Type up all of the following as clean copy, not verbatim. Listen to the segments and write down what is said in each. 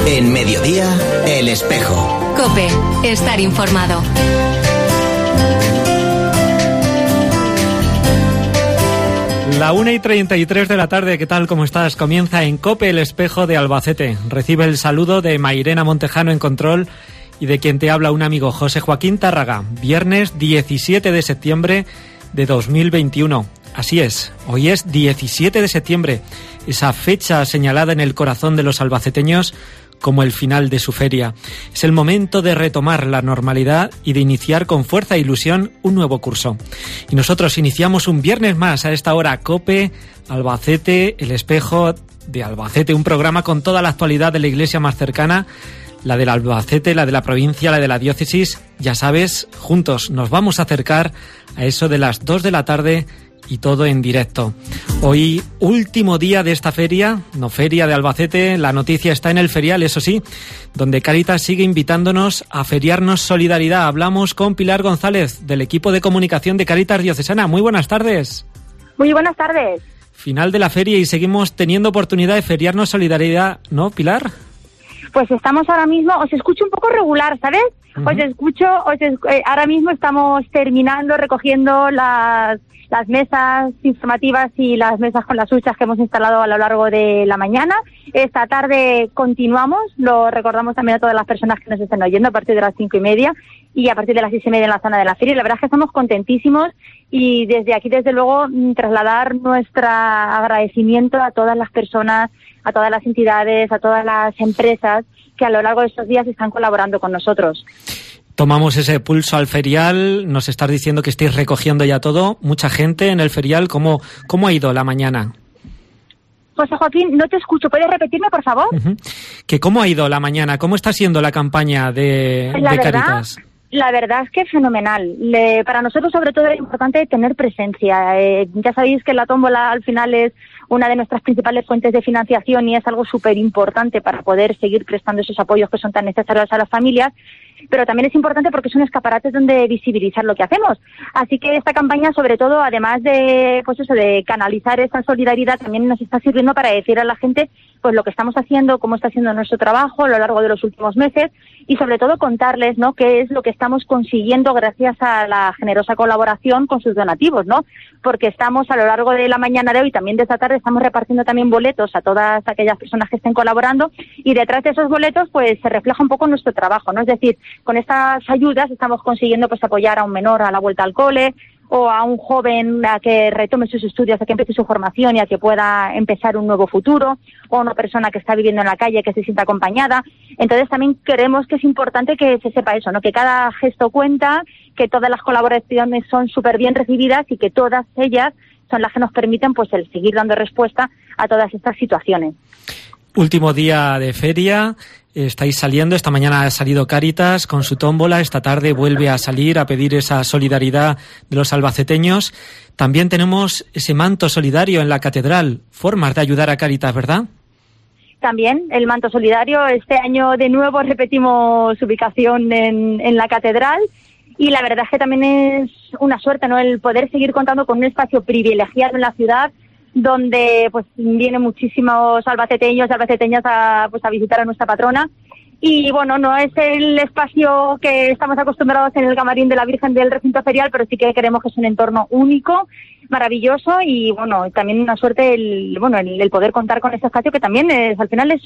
En Mediodía, El Espejo. COPE, estar informado. La 1:33 de la tarde, ¿qué tal? ¿Cómo estás? Comienza en COPE El Espejo de Albacete. Recibe el saludo de Mairena Montejano en control y de quien te habla un amigo, José Joaquín Tárraga. Viernes 17 de septiembre de 2021. Así es, hoy es 17 de septiembre, esa fecha señalada en el corazón de los albaceteños como el final de su feria. Es el momento de retomar la normalidad y de iniciar con fuerza e ilusión un nuevo curso. Y nosotros iniciamos un viernes más a esta hora, COPE, Albacete, El Espejo de Albacete, un programa con toda la actualidad de la iglesia más cercana, la del Albacete, la de la provincia, la de la diócesis. Ya sabes, juntos nos vamos a acercar a eso de las 2 de la tarde y todo en directo. Hoy, último día de esta feria, no feria de Albacete, la noticia está en el ferial, eso sí, donde Cáritas sigue invitándonos a feriarnos solidaridad. Hablamos con Pilar González, del equipo de comunicación de Cáritas Diocesana. Muy buenas tardes. Muy buenas tardes. Final de la feria y seguimos teniendo oportunidad de feriarnos solidaridad, ¿no, Pilar? Pues estamos ahora mismo, os escucho un poco regular, ¿sabes? Ahora mismo estamos terminando, recogiendo las mesas informativas y las mesas con las huchas que hemos instalado a lo largo de la mañana. Esta tarde continuamos, lo recordamos también a todas las personas que nos estén oyendo a partir de las 5:30 y a partir de las 6:30 en la zona de la feria. La verdad es que estamos contentísimos y desde aquí, desde luego, trasladar nuestro agradecimiento a todas las personas, a todas las entidades, a todas las empresas que a lo largo de estos días están colaborando con nosotros. Tomamos ese pulso al ferial, nos estás diciendo que estáis recogiendo ya todo, mucha gente en el ferial. ¿Cómo ha ido la mañana? José Joaquín, no te escucho, ¿puedes repetirme, por favor? ¿Que cómo ha ido la mañana? ¿Cómo está siendo la campaña de Cáritas? La verdad es que fenomenal. Para nosotros, sobre todo, es importante tener presencia. Ya sabéis que la tómbola al final es una de nuestras principales fuentes de financiación y es algo súper importante para poder seguir prestando esos apoyos que son tan necesarios a las familias. Pero también es importante porque es un escaparate donde visibilizar lo que hacemos. Así que esta campaña, sobre todo, además de de canalizar esa solidaridad, también nos está sirviendo para decir a la gente pues lo que estamos haciendo, cómo está haciendo nuestro trabajo a lo largo de los últimos meses y sobre todo contarles, ¿no?, qué es lo que estamos consiguiendo gracias a la generosa colaboración con sus donativos, ¿no? Porque estamos a lo largo de la mañana de hoy, también de esta tarde, estamos repartiendo también boletos a todas aquellas personas que estén colaborando y detrás de esos boletos pues se refleja un poco nuestro trabajo, ¿no? Es decir, con estas ayudas estamos consiguiendo pues apoyar a un menor a la vuelta al cole o a un joven a que retome sus estudios, a que empiece su formación y a que pueda empezar un nuevo futuro, o a una persona que está viviendo en la calle que se sienta acompañada. Entonces también creemos que es importante que se sepa eso, ¿no?, que cada gesto cuenta, que todas las colaboraciones son súper bien recibidas y que todas ellas son las que nos permiten pues el seguir dando respuesta a todas estas situaciones. Último día de feria, estáis saliendo, esta mañana ha salido Cáritas con su tómbola, esta tarde vuelve a salir a pedir esa solidaridad de los albaceteños. También tenemos ese manto solidario en la catedral, formas de ayudar a Cáritas, ¿verdad? También el manto solidario, este año de nuevo repetimos ubicación en la catedral y la verdad es que también es una suerte, ¿no?, el poder seguir contando con un espacio privilegiado en la ciudad donde pues vienen muchísimos albaceteños y albaceteñas a visitar a nuestra patrona. Y bueno, no es el espacio que estamos acostumbrados en el camarín de la Virgen del recinto ferial, pero sí que creemos que es un entorno único, maravilloso y bueno, también una suerte el poder contar con este espacio que también es, al final es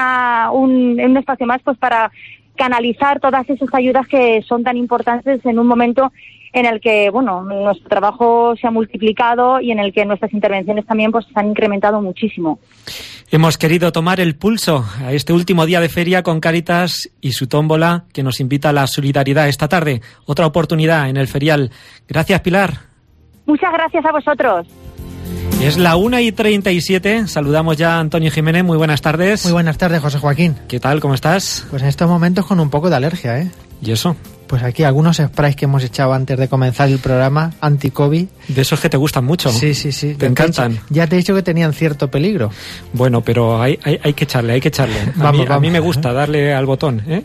un espacio más pues para canalizar todas esas ayudas que son tan importantes en un momento en el que, bueno, nuestro trabajo se ha multiplicado y en el que nuestras intervenciones también pues se han incrementado muchísimo. Hemos querido tomar el pulso a este último día de feria con Cáritas y su tómbola que nos invita a la solidaridad esta tarde. Otra oportunidad en el ferial. Gracias, Pilar. Muchas gracias a vosotros. Es la 1:37, saludamos ya a Antonio Jiménez, muy buenas tardes. Muy buenas tardes, José Joaquín. ¿Qué tal, cómo estás? Pues en estos momentos con un poco de alergia, ¿eh? ¿Y eso? Pues aquí algunos sprays que hemos echado antes de comenzar el programa, anti-COVID, De esos que te gustan mucho. Sí. Te encantan. Ya te he dicho que tenían cierto peligro. Bueno, pero hay que echarle. A mí me gusta darle al botón, ¿eh?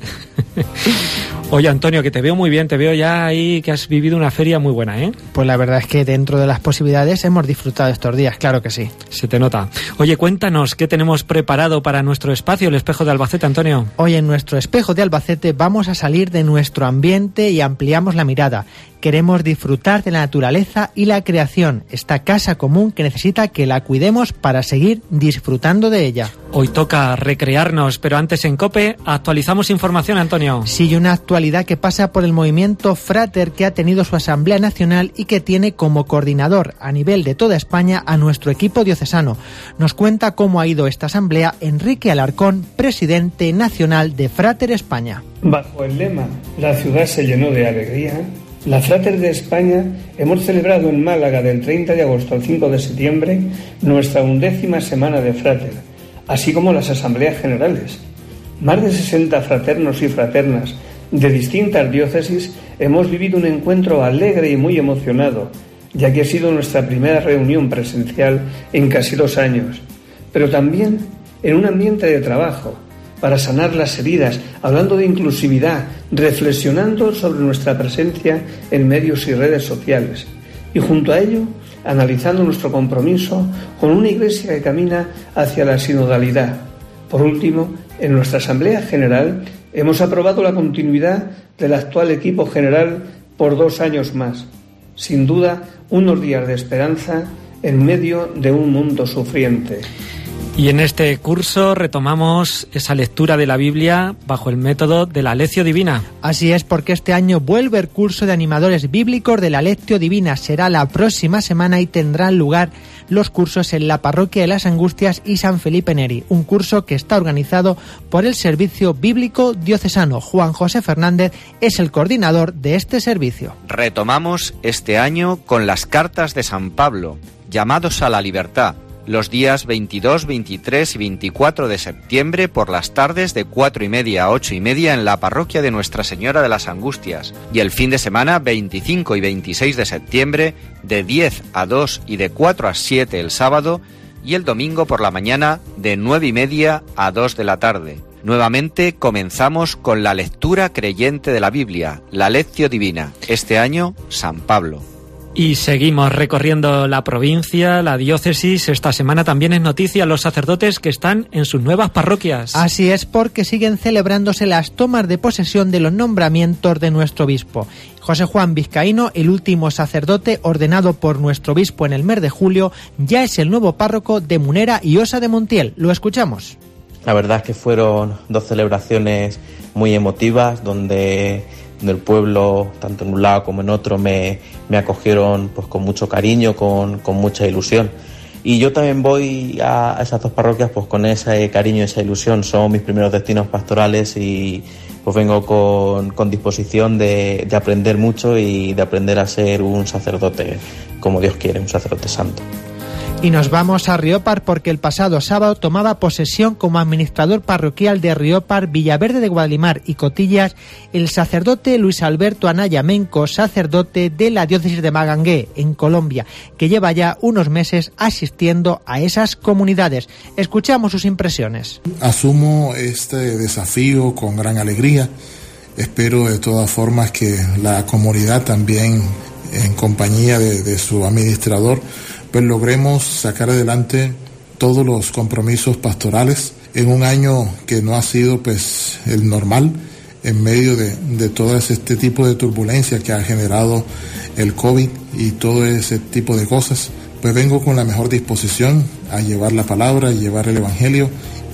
Oye, Antonio, que te veo muy bien, te veo ya ahí que has vivido una feria muy buena, ¿eh? Pues la verdad es que dentro de las posibilidades hemos disfrutado estos días, claro que sí. Se te nota. Oye, cuéntanos, ¿qué tenemos preparado para nuestro espacio, el Espejo de Albacete, Antonio? Hoy en nuestro Espejo de Albacete vamos a salir de nuestro ambiente y ampliamos la mirada. Queremos disfrutar de la naturaleza y la creación, esta casa común que necesita que la cuidemos para seguir disfrutando de ella. Hoy toca recrearnos, pero antes en COPE actualizamos información, Antonio. Sí, una actualidad que pasa por el movimiento Frater, que ha tenido su Asamblea Nacional y que tiene como coordinador a nivel de toda España a nuestro equipo diocesano. Nos cuenta cómo ha ido esta asamblea Enrique Alarcón, presidente nacional de Frater España. Bajo el lema "La ciudad se llenó de alegría", la Frater de España hemos celebrado en Málaga del 30 de agosto al 5 de septiembre nuestra 11ª semana de Frater, así como las asambleas generales. Más de 60 fraternos y fraternas de distintas diócesis hemos vivido un encuentro alegre y muy emocionado, ya que ha sido nuestra primera reunión presencial en casi 2 años, pero también en un ambiente de trabajo, para sanar las heridas, hablando de inclusividad, reflexionando sobre nuestra presencia en medios y redes sociales, y junto a ello, analizando nuestro compromiso con una Iglesia que camina hacia la sinodalidad. Por último, en nuestra Asamblea General hemos aprobado la continuidad del actual equipo general por 2 años más. Sin duda, unos días de esperanza en medio de un mundo sufriente. Y en este curso retomamos esa lectura de la Biblia bajo el método de la Lectio Divina. Así es, porque este año vuelve el curso de animadores bíblicos de la Lectio Divina. Será la próxima semana y tendrán lugar los cursos en la Parroquia de las Angustias y San Felipe Neri. Un curso que está organizado por el Servicio Bíblico Diocesano. Juan José Fernández es el coordinador de este servicio. Retomamos este año con las cartas de San Pablo, llamados a la libertad, los días 22, 23 y 24 de septiembre por las tardes de 4:30 a 8:30 en la parroquia de Nuestra Señora de las Angustias, y el fin de semana 25 y 26 de septiembre de 10 a 2 y de 4 a 7 el sábado, y el domingo por la mañana de 9:30 a 2 de la tarde. Nuevamente comenzamos con la lectura creyente de la Biblia, la Lectio Divina, este año San Pablo. Y seguimos recorriendo la provincia, la diócesis. Esta semana también es noticia los sacerdotes que están en sus nuevas parroquias. Así es, porque siguen celebrándose las tomas de posesión de los nombramientos de nuestro obispo. José Juan Vizcaíno, el último sacerdote ordenado por nuestro obispo en el mes de julio, ya es el nuevo párroco de Munera y Osa de Montiel. Lo escuchamos. La verdad es que fueron 2 celebraciones muy emotivas, donde el pueblo, tanto en un lado como en otro, me acogieron pues con mucho cariño, con mucha ilusión. Y yo también voy a esas 2 parroquias pues con ese cariño y esa ilusión. Son mis primeros destinos pastorales y pues vengo con disposición de aprender mucho y de aprender a ser un sacerdote como Dios quiere, un sacerdote santo. Y nos vamos a Riópar porque el pasado sábado tomaba posesión como administrador parroquial de Riópar, Villaverde de Guadalimar y Cotillas el sacerdote Luis Alberto Anaya Menco, sacerdote de la diócesis de Magangué, en Colombia, que lleva ya unos meses asistiendo a esas comunidades. Escuchamos sus impresiones. Asumo este desafío con gran alegría. Espero de todas formas que la comunidad también, en compañía de su administrador, pues logremos sacar adelante todos los compromisos pastorales en un año que no ha sido pues el normal, en medio de todo este tipo de turbulencia que ha generado el COVID y todo ese tipo de cosas. Pues vengo con la mejor disposición a llevar la palabra, a llevar el evangelio,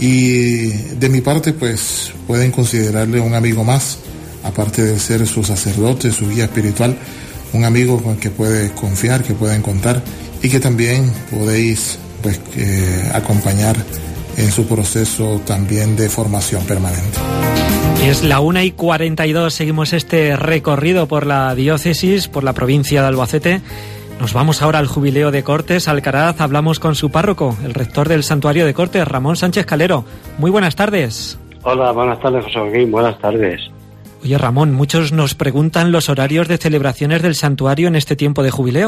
y de mi parte pues pueden considerarle un amigo más, aparte de ser su sacerdote, su guía espiritual, un amigo con el que puede confiar, que pueden contar, y que también podéis pues acompañar en su proceso también de formación permanente. Es la 1:42, seguimos este recorrido por la diócesis, por la provincia de Albacete. Nos vamos ahora al jubileo de Cortes, Alcaraz. Hablamos con su párroco, el rector del santuario de Cortes, Ramón Sánchez Calero. Muy buenas tardes. Hola, buenas tardes, José Joaquín, buenas tardes. Oye, Ramón, muchos nos preguntan los horarios de celebraciones del santuario en este tiempo de jubileo.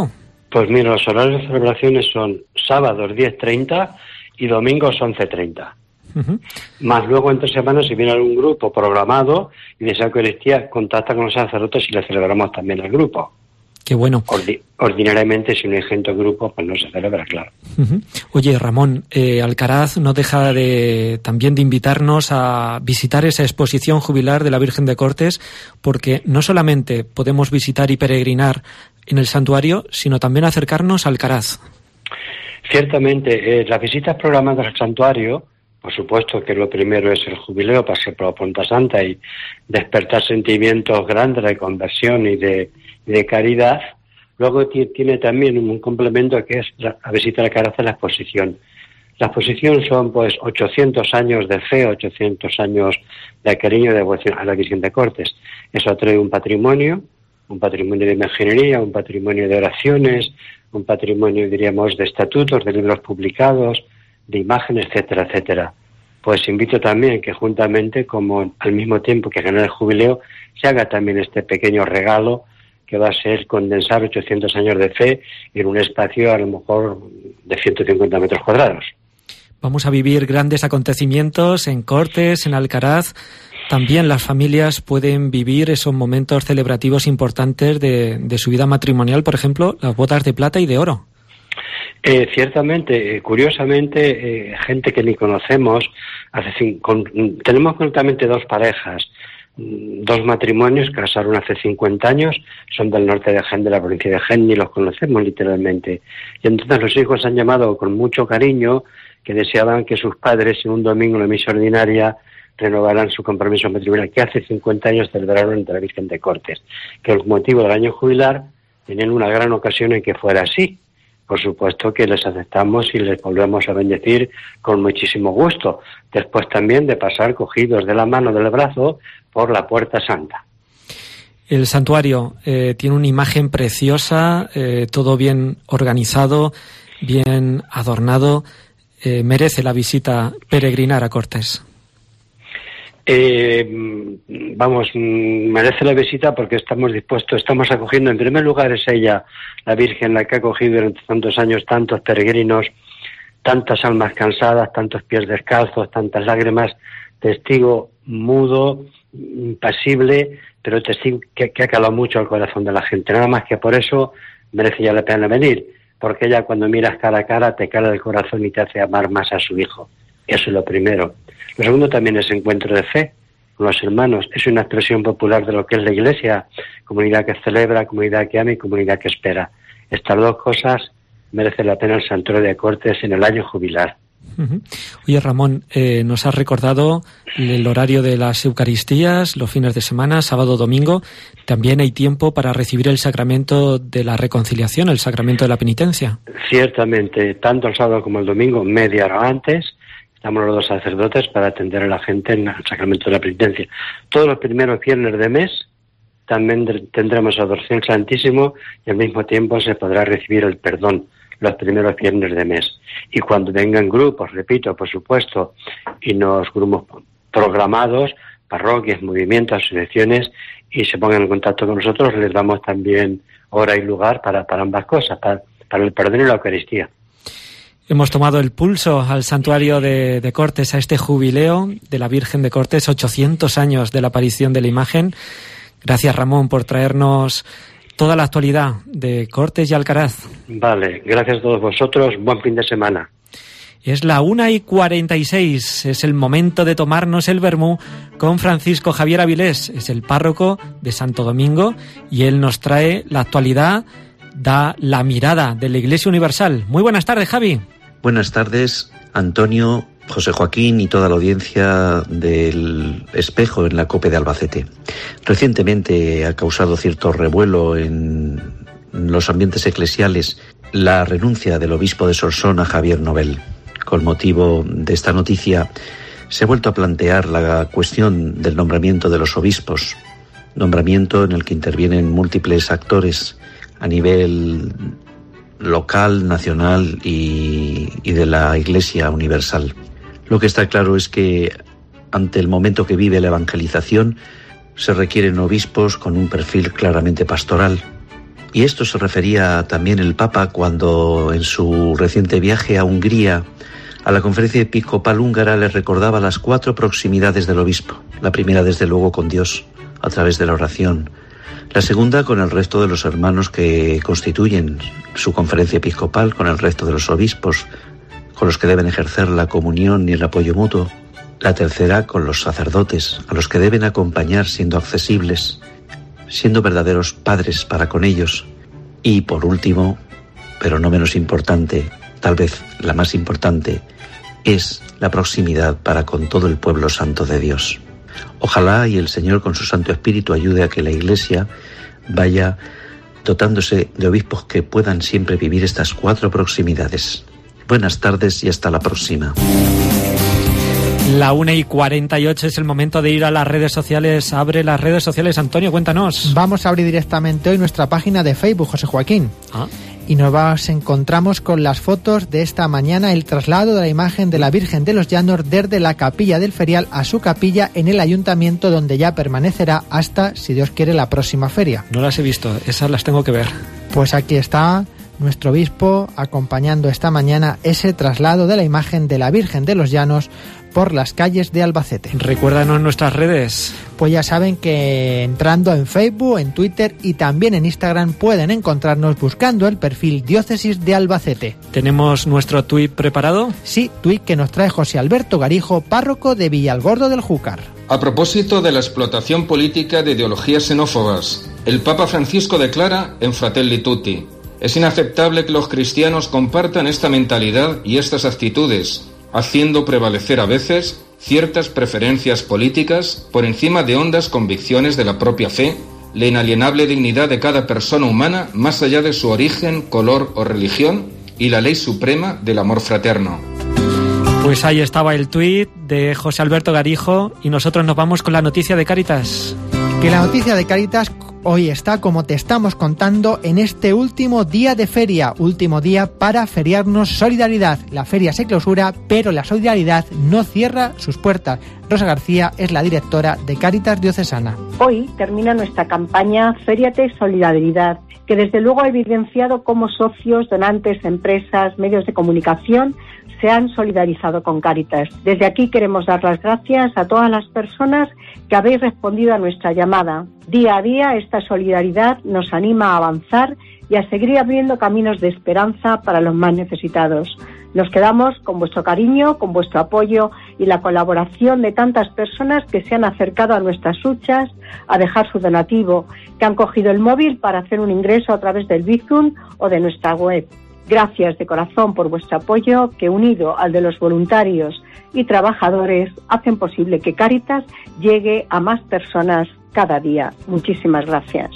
Pues mira, los horarios de celebraciones son sábados 10:30 y domingos 11:30. Uh-huh. Más luego entre semanas, si viene algún grupo programado y desea Eucaristía, contacta con los sacerdotes y le celebramos también al grupo. Qué bueno. Ordinariamente, si no hay gente o grupo, pues no se celebra, claro. Uh-huh. Oye, Ramón, Alcaraz no deja también de invitarnos a visitar esa exposición jubilar de la Virgen de Cortes, porque no solamente podemos visitar y peregrinar en el santuario, sino también acercarnos a Alcaraz. Ciertamente, las visitas programadas al santuario, por supuesto que lo primero es el jubileo, pasar por la Punta Santa y despertar sentimientos grandes de conversión y de caridad. Luego tiene también un complemento que es la visita a Alcaraz a la exposición. La exposición son pues 800 años de fe, 800 años de cariño y devoción a la Virgen de Cortes. Eso trae un patrimonio de imaginería, un patrimonio de oraciones, un patrimonio, diríamos, de estatutos, de libros publicados, de imágenes, etcétera, etcétera. Pues invito también que juntamente, como al mismo tiempo que genera el jubileo, se haga también este pequeño regalo que va a ser condensar 800 años de fe en un espacio a lo mejor de 150 metros cuadrados. Vamos a vivir grandes acontecimientos en Cortes, en Alcaraz. También las familias pueden vivir esos momentos celebrativos importantes de su vida matrimonial, por ejemplo, las bodas de plata y de oro. Ciertamente, curiosamente, gente que ni conocemos, tenemos concretamente dos parejas, dos matrimonios que casaron hace 50 años, son del norte de Jaén, de la provincia de Jaén, ni los conocemos literalmente. Y entonces los hijos han llamado con mucho cariño, que deseaban que sus padres en un domingo en la misa ordinaria renovaran su compromiso matrimonial, que hace 50 años celebraron entre la Virgen de Cortes, que el motivo del año jubilar tenían una gran ocasión en que fuera así. Por supuesto que les aceptamos y les volvemos a bendecir con muchísimo gusto, después también de pasar cogidos de la mano del brazo por la Puerta Santa. El santuario tiene una imagen preciosa, todo bien organizado, bien adornado, merece la visita peregrinar a Cortes. Merece la visita porque estamos acogiendo, en primer lugar es ella, la Virgen, la que ha acogido durante tantos años tantos peregrinos, tantas almas cansadas, tantos pies descalzos, tantas lágrimas, testigo mudo, impasible, pero testigo que ha calado mucho al corazón de la gente. Nada más que por eso merece ya la pena venir, porque ella cuando miras cara a cara te cala el corazón y te hace amar más a su hijo. Eso es lo primero. Lo segundo también es encuentro de fe con los hermanos. Es una expresión popular de lo que es la Iglesia, comunidad que celebra, comunidad que ama y comunidad que espera. Estas dos cosas merecen la pena el santuario de Cortes en el año jubilar. Uh-huh. Oye, Ramón, nos has recordado el horario de las Eucaristías, los fines de semana, sábado, domingo. También hay tiempo para recibir el sacramento de la reconciliación, el sacramento de la penitencia. Ciertamente, tanto el sábado como el domingo, media hora antes, estamos los dos sacerdotes para atender a la gente en el sacramento de la penitencia. Todos los primeros viernes de mes también tendremos adoración Santísimo y al mismo tiempo se podrá recibir el perdón los primeros viernes de mes. Y cuando vengan grupos, repito, por supuesto, y los grupos programados, parroquias, movimientos, asociaciones, y se pongan en contacto con nosotros, les damos también hora y lugar para ambas cosas, para el perdón y la Eucaristía. Hemos tomado el pulso al santuario de Cortes, a este jubileo de la Virgen de Cortes, 800 años de la aparición de la imagen. Gracias, Ramón, por traernos toda la actualidad de Cortes y Alcaraz. Vale, gracias a todos vosotros. Buen fin de semana. Es la 1:46. Es el momento de tomarnos el vermú con Francisco Javier Avilés. Es el párroco de Santo Domingo y él nos trae la actualidad, da la mirada de la Iglesia Universal. Muy buenas tardes, Javi. Buenas tardes, Antonio, José Joaquín y toda la audiencia del Espejo en la COPE de Albacete. Recientemente ha causado cierto revuelo en los ambientes eclesiales la renuncia del obispo de Solsona, Javier Nobel. Con motivo de esta noticia se ha vuelto a plantear la cuestión del nombramiento de los obispos, nombramiento en el que intervienen múltiples actores a nivel local, nacional y de la Iglesia Universal. Lo que está claro es que ante el momento que vive la evangelización se requieren obispos con un perfil claramente pastoral, Y esto se refería también el Papa cuando en su reciente viaje a Hungría, a la conferencia episcopal húngara, le recordaba las 4 proximidades del obispo. La primera, desde luego, con Dios, a través de la oración. La segunda, con el resto de los hermanos que constituyen su conferencia episcopal, con el resto de los obispos, con los que deben ejercer la comunión y el apoyo mutuo. La tercera, con los sacerdotes, a los que deben acompañar siendo accesibles, siendo verdaderos padres para con ellos. Y por último, pero no menos importante, tal vez la más importante, es la proximidad para con todo el pueblo santo de Dios. Ojalá y el Señor con su Santo Espíritu ayude a que la Iglesia vaya dotándose de obispos que puedan siempre vivir estas 4 proximidades. Buenas tardes y hasta la próxima. La 1:48 es el momento de ir a las redes sociales. Abre las redes sociales, Antonio, cuéntanos. Vamos a abrir directamente hoy nuestra página de Facebook, José Joaquín. Y nos encontramos con las fotos de esta mañana, el traslado de la imagen de la Virgen de los Llanos desde la capilla del Ferial a su capilla en el ayuntamiento, donde ya permanecerá hasta, si Dios quiere, la próxima feria. No las he visto, esas las tengo que ver. Pues aquí está nuestro obispo acompañando esta mañana ese traslado de la imagen de la Virgen de los Llanos por las calles de Albacete. Recuérdanos nuestras redes. Pues ya saben que entrando en Facebook, en Twitter y también en Instagram pueden encontrarnos buscando el perfil Diócesis de Albacete. ¿Tenemos nuestro tuit preparado? Sí, tuit que nos trae José Alberto Garijo, párroco de Villalgordo del Júcar. A propósito de la explotación política de ideologías xenófobas, el Papa Francisco declara en Fratelli Tutti: es inaceptable que los cristianos compartan esta mentalidad y estas actitudes, haciendo prevalecer a veces ciertas preferencias políticas por encima de hondas convicciones de la propia fe, la inalienable dignidad de cada persona humana más allá de su origen, color o religión y la ley suprema del amor fraterno. Pues ahí estaba el tuit de José Alberto Garijo y nosotros nos vamos con la noticia de Cáritas. Que la noticia de Cáritas hoy está, como te estamos contando, en este último día de feria, último día para feriarnos solidaridad. La feria se clausura, pero la solidaridad no cierra sus puertas. Rosa García es la directora de Cáritas Diocesana. Hoy termina nuestra campaña Fériate Solidaridad, que desde luego ha evidenciado cómo socios, donantes, empresas, medios de comunicación se han solidarizado con Cáritas. Desde aquí queremos dar las gracias a todas las personas que habéis respondido a nuestra llamada. Día a día esta solidaridad nos anima a avanzar y a seguir abriendo caminos de esperanza para los más necesitados. Nos quedamos con vuestro cariño, con vuestro apoyo y la colaboración de tantas personas que se han acercado a nuestras huchas a dejar su donativo, que han cogido el móvil para hacer un ingreso a través del Bizum o de nuestra web. Gracias de corazón por vuestro apoyo, que unido al de los voluntarios y trabajadores hacen posible que Cáritas llegue a más personas cada día. Muchísimas gracias.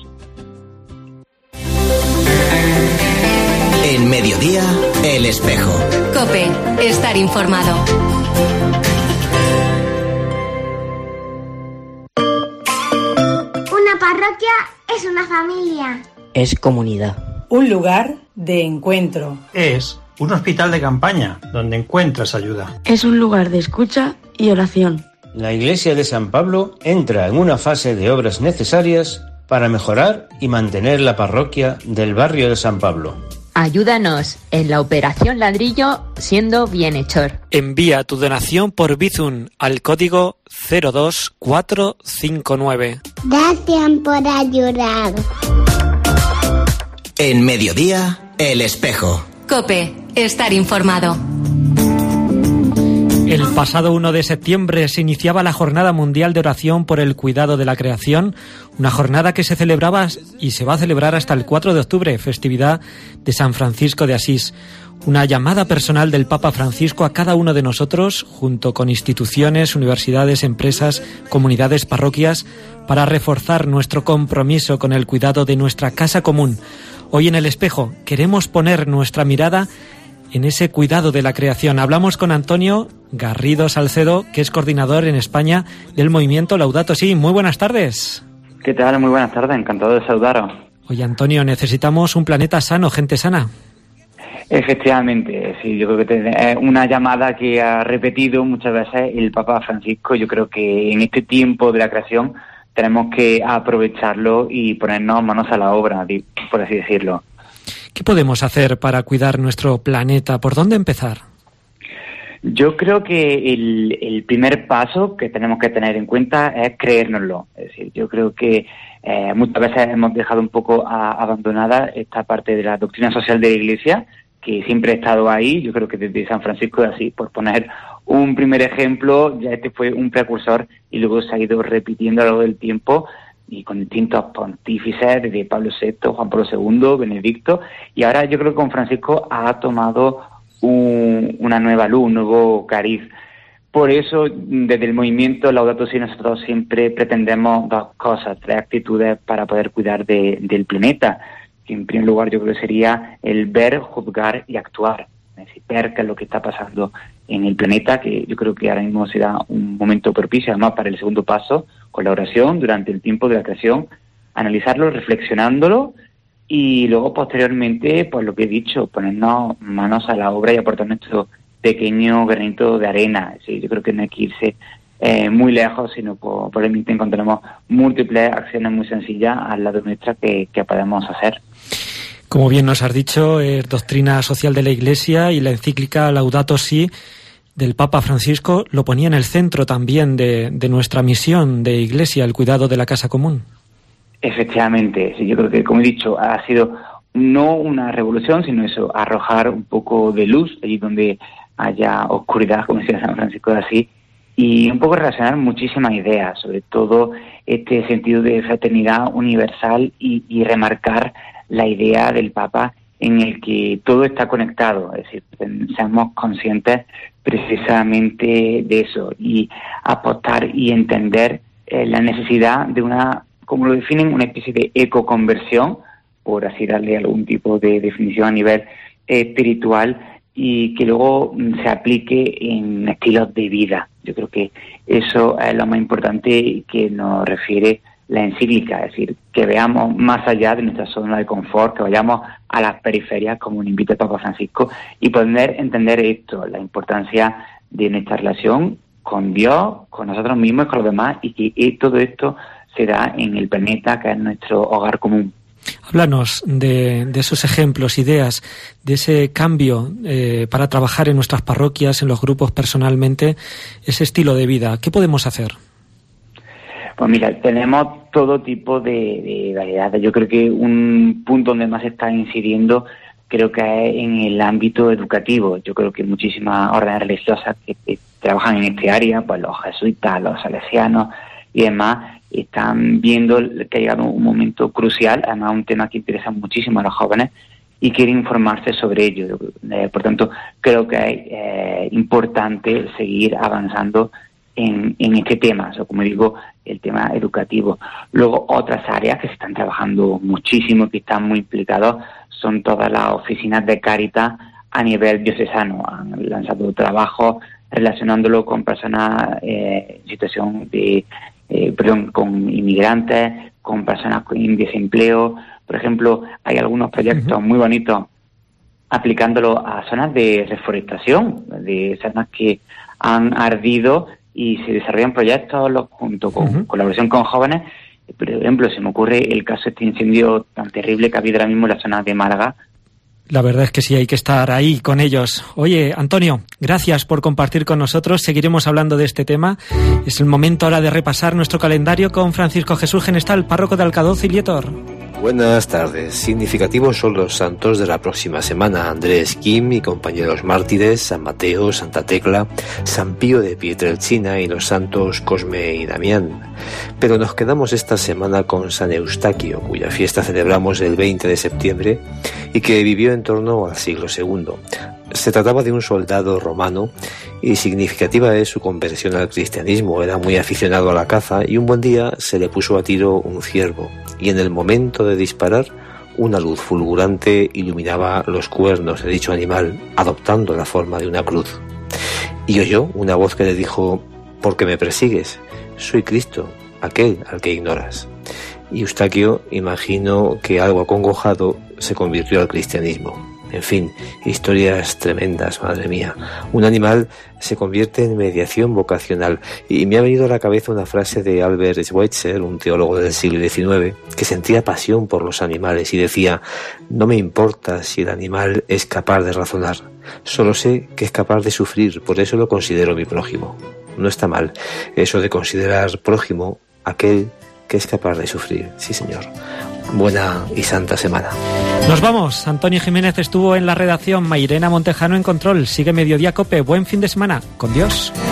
En Mediodía, El Espejo. COPE, estar informado. Una parroquia es una familia. Es comunidad. Un lugar de encuentro. Es un hospital de campaña donde encuentras ayuda. Es un lugar de escucha y oración. La iglesia de San Pablo entra en una fase de obras necesarias para mejorar y mantener la parroquia del barrio de San Pablo. Ayúdanos en la operación ladrillo siendo bienhechor. Envía tu donación por Bizum al código 02459. Gracias por ayudar. En Mediodía, El Espejo. COPE, estar informado. El pasado 1 de septiembre se iniciaba la Jornada Mundial de Oración por el Cuidado de la Creación, una jornada que se celebraba y se va a celebrar hasta el 4 de octubre, festividad de San Francisco de Asís. Una llamada personal del Papa Francisco a cada uno de nosotros, junto con instituciones, universidades, empresas, comunidades, parroquias, para reforzar nuestro compromiso con el cuidado de nuestra casa común. Hoy en El Espejo queremos poner nuestra mirada en ese cuidado de la creación. Hablamos con Antonio Garrido Salcedo, que es coordinador en España del movimiento Laudato Si. Muy buenas tardes. ¿Qué tal? Muy buenas tardes, encantado de saludaros. Oye, Antonio, necesitamos un planeta sano, gente sana. Efectivamente, sí, yo creo que es una llamada que ha repetido muchas veces el Papa Francisco. Yo creo que en este tiempo de la creación tenemos que aprovecharlo y ponernos manos a la obra, por así decirlo. ¿Qué podemos hacer para cuidar nuestro planeta? ¿Por dónde empezar? Yo creo que el primer paso que tenemos que tener en cuenta es creérnoslo. Es decir, yo creo que muchas veces hemos dejado un poco abandonada esta parte de la doctrina social de la Iglesia, que siempre ha estado ahí. Yo creo que desde San Francisco es así, por poner un primer ejemplo, ya este fue un precursor y luego se ha ido repitiendo a lo largo del tiempo y con distintos pontífices, desde Pablo VI, Juan Pablo II, Benedicto, y ahora yo creo que con Francisco ha tomado una nueva luz, un nuevo cariz. Por eso, desde el movimiento Laudato Si, nosotros siempre pretendemos dos cosas, tres actitudes para poder cuidar del planeta. Que en primer lugar yo creo que sería el ver, juzgar y actuar. Es decir, ver qué es lo que está pasando en el planeta, que yo creo que ahora mismo será un momento propicio, además, para el segundo paso, con la oración, durante el tiempo de la creación, analizarlo, reflexionándolo, y luego posteriormente, pues lo que he dicho, ponernos manos a la obra y aportar nuestro pequeño granito de arena. Sí, yo creo que no hay que irse muy lejos, sino probablemente encontraremos múltiples acciones muy sencillas al lado nuestra que podemos hacer. Como bien nos has dicho, es doctrina social de la Iglesia, y la encíclica Laudato Si del Papa Francisco lo ponía en el centro también de nuestra misión de Iglesia, el cuidado de la casa común. Efectivamente, sí, yo creo que, como he dicho, ha sido no una revolución, sino eso, arrojar un poco de luz allí donde haya oscuridad, como decía San Francisco de Asís, y un poco relacionar muchísimas ideas, sobre todo este sentido de fraternidad universal y remarcar la idea del Papa en el que todo está conectado, es decir, seamos conscientes precisamente de eso y apostar y entender la necesidad de una, como lo definen, una especie de ecoconversión, por así darle algún tipo de definición a nivel espiritual, y que luego se aplique en estilos de vida. Yo creo que eso es lo más importante que nos refiere la encíclica, es decir, que veamos más allá de nuestra zona de confort, que vayamos a las periferias, como nos invita el Papa Francisco, y poder entender esto, la importancia de nuestra relación con Dios, con nosotros mismos y con los demás, y que todo esto se da en el planeta, que es nuestro hogar común. Háblanos de esos ejemplos, ideas, de ese cambio para trabajar en nuestras parroquias, en los grupos personalmente, ese estilo de vida. ¿Qué podemos hacer? Pues mira, tenemos todo tipo de variedades. Yo creo que un punto donde más se está incidiendo creo que es en el ámbito educativo. Yo creo que muchísimas órdenes religiosas que trabajan en este área, pues los jesuitas, los salesianos y demás, están viendo que ha llegado un momento crucial, además un tema que interesa muchísimo a los jóvenes y quieren informarse sobre ello. Por tanto, creo que es importante seguir avanzando en este tema, o sea, como digo, el tema educativo. Luego, otras áreas que se están trabajando muchísimo, que están muy implicados, son todas las oficinas de Cáritas a nivel diocesano. Han lanzado trabajos relacionándolo con personas en situación de con inmigrantes, con personas en desempleo. Por ejemplo, hay algunos proyectos muy bonitos aplicándolo a zonas de reforestación, de zonas que han ardido, y se desarrollan proyectos junto con colaboración con jóvenes. Por ejemplo, se me ocurre el caso de este incendio tan terrible que ha habido ahora mismo en la zona de Málaga. La verdad es que sí, hay que estar ahí con ellos. Oye, Antonio, gracias por compartir con nosotros. Seguiremos hablando de este tema. Es el momento ahora de repasar nuestro calendario con Francisco Jesús Genestal, párroco de Alcadoz y Lietor. Buenas tardes. Significativos son los santos de la próxima semana: Andrés Kim y compañeros mártires, San Mateo, Santa Tecla, San Pío de Pietrelcina y los santos Cosme y Damián. Pero nos quedamos esta semana con San Eustaquio, cuya fiesta celebramos el 20 de septiembre y que vivió en torno al siglo II. Se trataba de un soldado romano y significativa es su conversión al cristianismo. Era muy aficionado a la caza y un buen día se le puso a tiro un ciervo, y en el momento de disparar una luz fulgurante iluminaba los cuernos de dicho animal, adoptando la forma de una cruz. Y oyó una voz que le dijo: ¿por qué me persigues? Soy Cristo, aquel al que ignoras. Y Eustaquio, imagino que algo acongojado, se convirtió al cristianismo. En fin, historias tremendas, madre mía. Un animal se convierte en mediación vocacional. Y me ha venido a la cabeza una frase de Albert Schweitzer, un teólogo del siglo XIX, que sentía pasión por los animales y decía: no me importa si el animal es capaz de razonar, solo sé que es capaz de sufrir, por eso lo considero mi prójimo. No está mal eso de considerar prójimo aquel que es capaz de sufrir. Sí, señor. Buena y santa semana. Nos vamos. Antonio Jiménez estuvo en la redacción, Mairena Montejano en control. Sigue Mediodía Cope. Buen fin de semana. Con Dios.